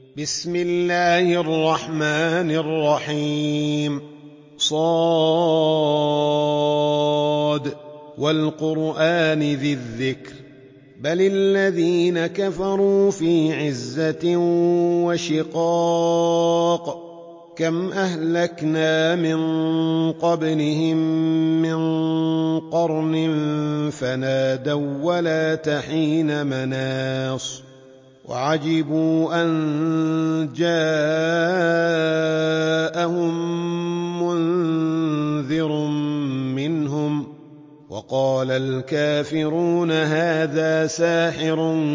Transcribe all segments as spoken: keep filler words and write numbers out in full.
بسم الله الرحمن الرحيم. صاد والقرآن ذي الذكر بل الذين كفروا في عزة وشقاق كم أهلكنا من قبلهم من قرن فنادوا ولا تحين مناص وعجبوا أن جاءهم منذر منهم وقال الكافرون هذا ساحر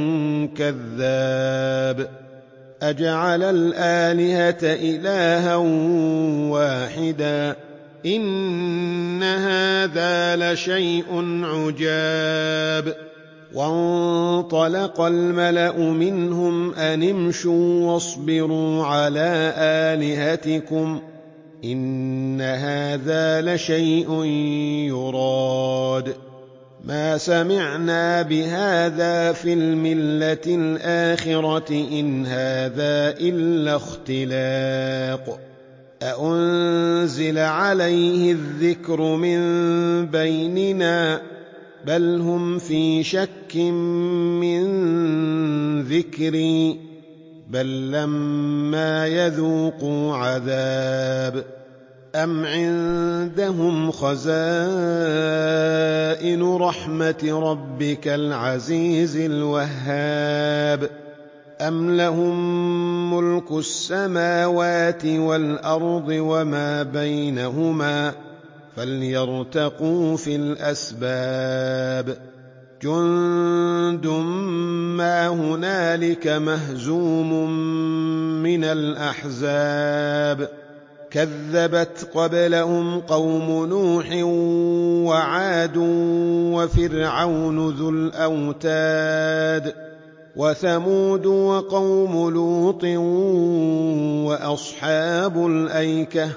كذاب أجعل الآلهة إلها واحدا إن هذا لشيء عجاب وانطلق الملأ منهم أن امشوا واصبروا على آلهتكم إن هذا لشيء يراد ما سمعنا بهذا في الملة الآخرة إن هذا إلا اختلاق أأنزل عليه الذكر من بيننا بل هم في شك من ذكري بل لما يذوقوا عذاب أم عندهم خزائن رحمة ربك العزيز الوهاب أم لهم ملك السماوات والأرض وما بينهما فليرتقوا في الأسباب جند ما هنالك مهزوم من الأحزاب كذبت قبلهم قوم نوح وعاد وفرعون ذو الأوتاد وثمود وقوم لوط وأصحاب الأيكة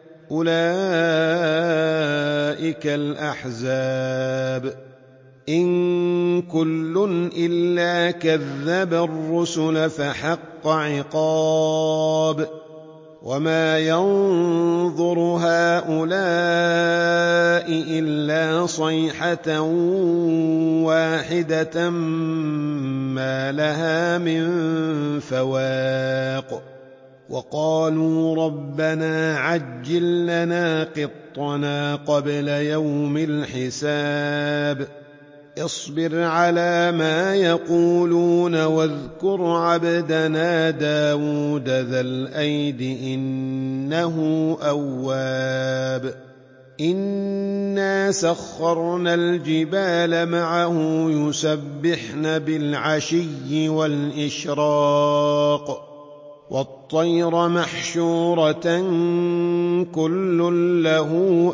أولئك الأحزاب إن كل إلا كذب الرسل فحق عقاب وما ينظر هؤلاء إلا صيحة واحدة ما لها من فواق وقالوا ربنا عجل لنا قطنا قبل يوم الحساب اصبر على ما يقولون واذكر عبدنا داود ذا الأيد إنه أواب إنا سخرنا الجبال معه يسبحن بالعشي والإشراق والطير محشورة كل له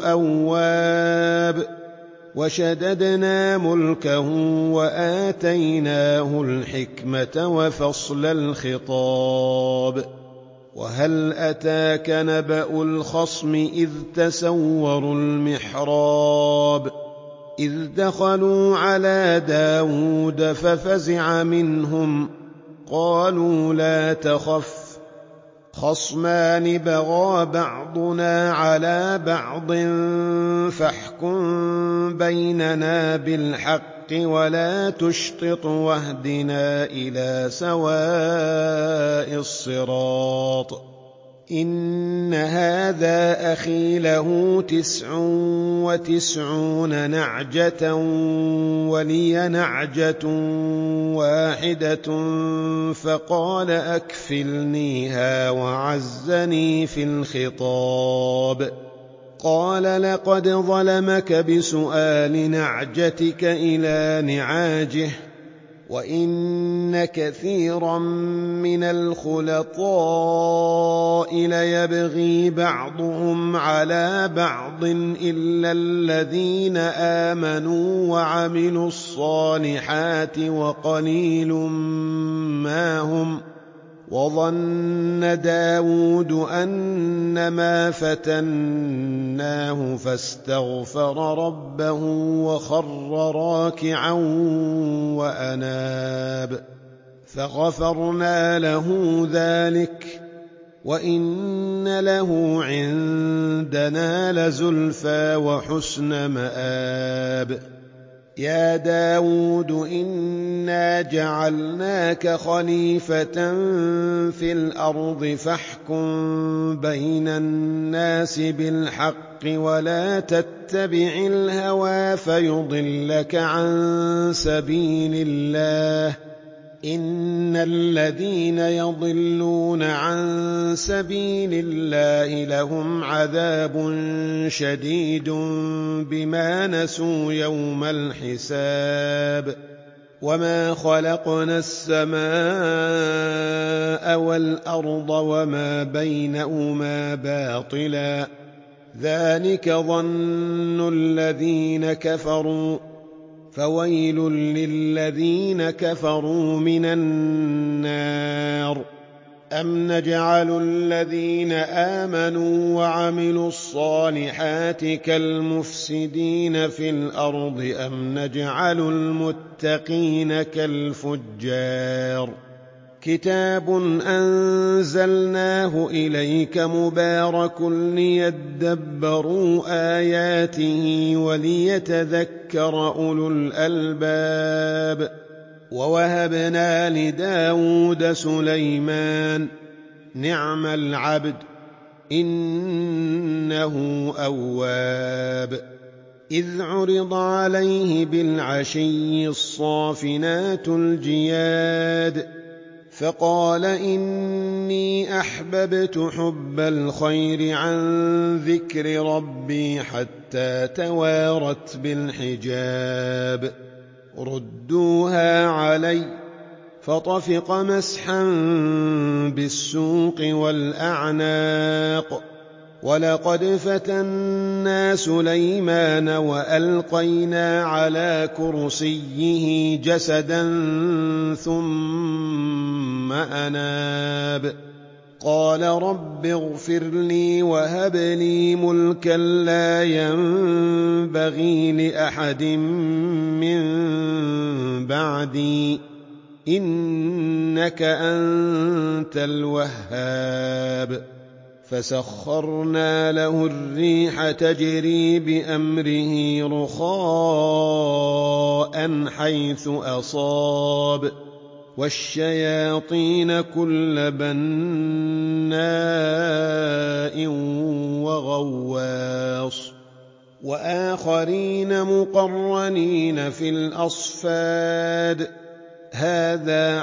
أواب وشددنا ملكه وآتيناه الحكمة وفصل الخطاب وهل أتاك نبأ الخصم إذ تسوروا المحراب إذ دخلوا على داود ففزع منهم قالوا لا تخف خصمان بغى بعضنا على بعض فاحكم بيننا بالحق ولا تشطط واهدنا إلى سواء الصراط إن هذا أخي له تسع وتسعون نعجة ولي نعجة واحدة فقال أكفلنيها وعزني في الخطاب قال لقد ظلمك بسؤال نعجتك إلى نعاجه وإن كثيرا من الخلطاء ليبغي بعضهم على بعض إلا الذين آمنوا وعملوا الصالحات وقليل ما هم وظن داود أنما فتناه فاستغفر ربه وخر راكعا وأناب فغفرنا له ذلك وإن له عندنا لزلفى وحسن مآب. يا داود إنا جعلناك خليفة في الأرض فاحكم بين الناس بالحق ولا تتبع الهوى فيضلك عن سبيل الله. إن الذين يضلون عن سبيل الله لهم عذاب شديد بما نسوا يوم الحساب. وما خلقنا السماء والأرض وما بينهما باطلا ذلك ظن الذين كفروا فويل للذين كفروا من النار. أم نجعل الذين آمنوا وعملوا الصالحات كالمفسدين في الأرض أم نجعل المتقين كالفجار. كتاب أنزلناه إليك مبارك ليدبروا آياته وليتذكر أولو الألباب. ووهبنا لداود سليمان نعم العبد إنه أواب. إذ عرض عليه بالعشي الصافنات الجياد فقال إني أحببت حب الخير عن ذكر ربي حتى توارت بالحجاب. ردوها علي فطفق مسحا بالسوق والأعناق. ولقد فتنا سليمان وألقينا على كرسيه جسدا ثم أناب. قال رب اغفر لي وهب لي ملكا لا ينبغي لأحد من بعدي إنك أنت الوهاب. فسخرنا له الريح تجري بأمره رخاء حيث أصاب والشياطين كل بناء وغواص وآخرين مقرنين في الأصفاد. هذا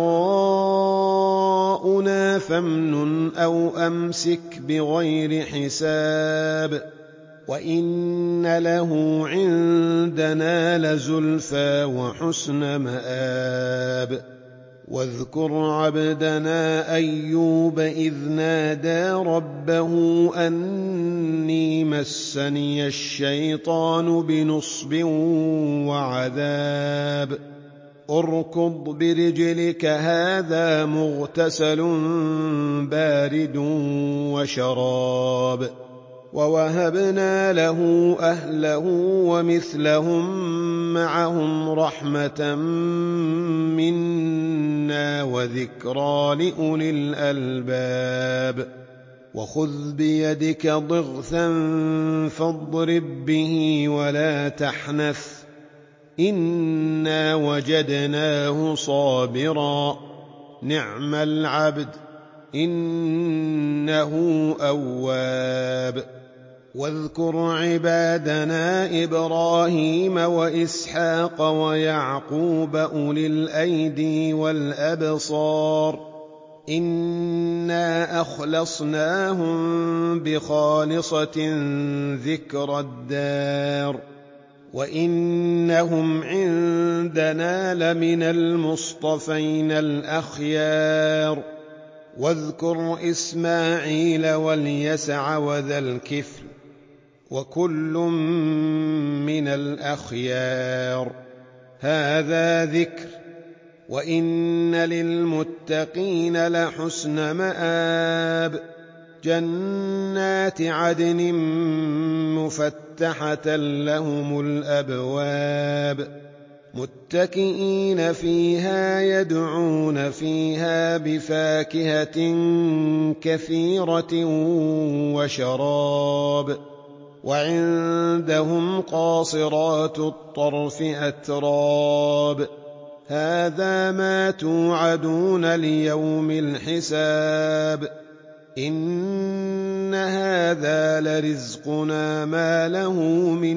عطاؤنا فامنن أو أمسك بغير حساب. وإن له عندنا لزلفى وحسن مآب. واذكر عبدنا أيوب إذ نادى ربه أني مسني الشيطان بنصب وعذاب. اركض برجلك هذا مغتسل بارد وشراب. ووهبنا له أهله ومثلهم معهم رحمة منا وذكرى لأولي الألباب. وخذ بيدك ضغثا فاضرب به ولا تحنث إنا وجدناه صابرا نعم العبد إنه أواب. واذكر عبادنا إبراهيم وإسحاق ويعقوب أولي الأيدي والأبصار إنا أخلصناهم بخالصة ذكر الدار وإنهم عندنا لمن المصطفين الأخيار. واذكر إسماعيل واليسع وذا الكفل وكل من الأخيار. هذا ذكر وإن للمتقين لحسن مآب. جنات عدن مفتحة لهم الأبواب متكئين فيها يدعون فيها بفاكهة كثيرة وشراب. وعندهم قاصرات الطرف أتراب. هذا ما توعدون ليوم الحساب. إن هذا لرزقنا ما له من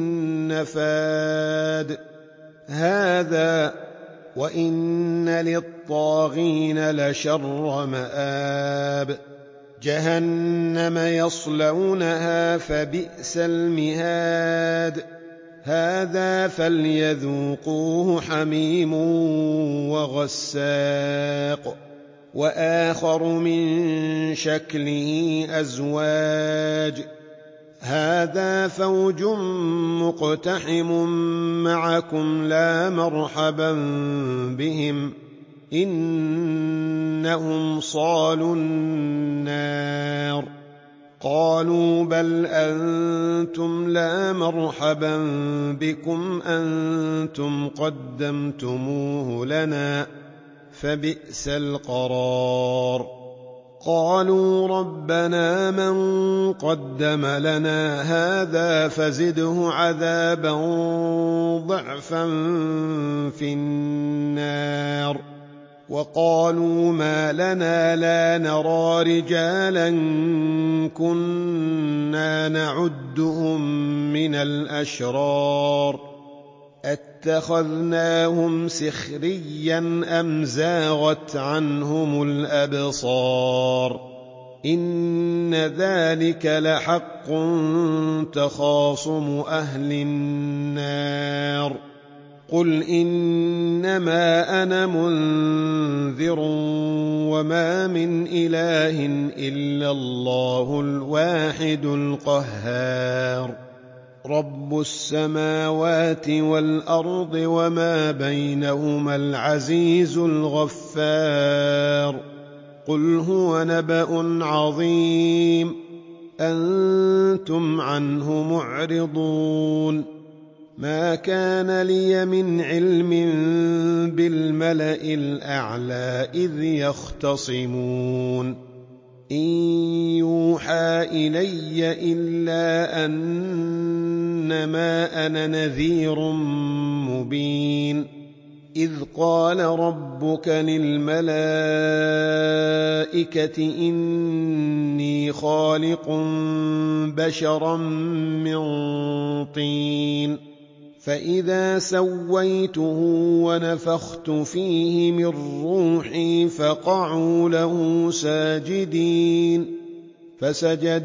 نفاد. هذا وإن للطاغين لشر مآب. جهنم يصلونها فبئس المهاد. هذا فليذوقوه حميم وغساق. وآخر من شكله أزواج. هذا فوج مقتحم معكم لا مرحبا بهم إنهم صالوا النار. قالوا بل أنتم لا مرحبا بكم أنتم قدمتموه لنا فبئس القرار. قالوا ربنا من قدم لنا هذا فزده عذابا ضعفا في النار. وقالوا ما لنا لا نرى رجالا كنا نعدهم من الأشرار اتخذناهم سخريا أم زاغت عنهم الأبصار. إن ذلك لحق تخاصم أهل النار. قل إنما أنا منذر وما من إله إلا الله الواحد القهار. رب السماوات والأرض وما بينهما العزيز الغفار. قل هو نبأ عظيم أنتم عنه معرضون. ما كان لي من علم بالملأ الأعلى إذ يختصمون. إن يوحى إلي إلا أنما أنا نذير مبين. إذ قال ربك للملائكة إني خالق بشرا من طين فإذا سويته ونفخت فيه من روحي فقعوا له ساجدين. فسجد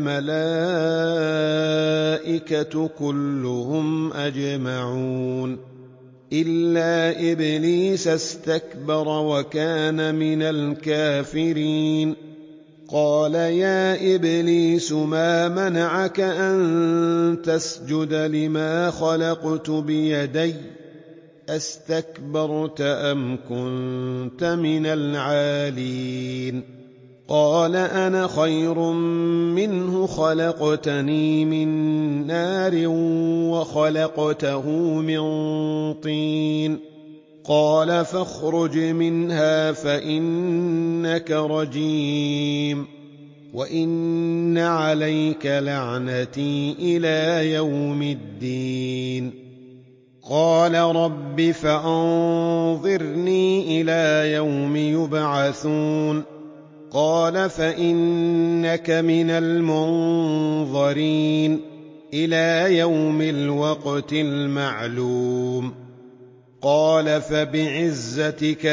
الملائكة كلهم أجمعون إلا إبليس استكبر وكان من الكافرين. قال يا إبليس ما منعك أن تسجد لما خلقت بيدي أستكبرت أم كنت من العالين؟ قال أنا خير منه خلقتني من نار وخلقته من طين. قال فاخرج منها فإنك رجيم وإن عليك لعنتي إلى يوم الدين. قال رب فأنظرني إلى يوم يبعثون. قال فإنك من المنظرين إلى يوم الوقت المعلوم. قال فبعزتك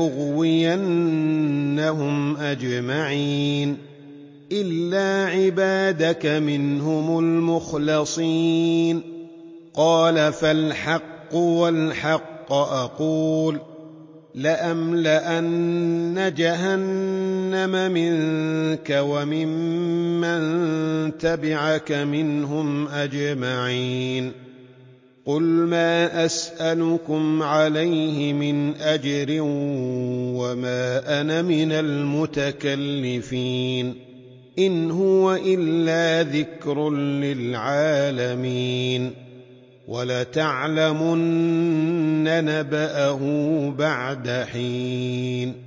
لأغوينهم أجمعين إلا عبادك منهم المخلصين. قال فالحق والحق أقول لأملأن جهنم منك وممن تبعك منهم أجمعين. قل ما أسألكم عليه من أجر وما أنا من المتكلفين إن هو إلا ذكر للعالمين. وَلَتَعْلَمُنَّ نَبَأَهُ بَعْدَ حِينٍ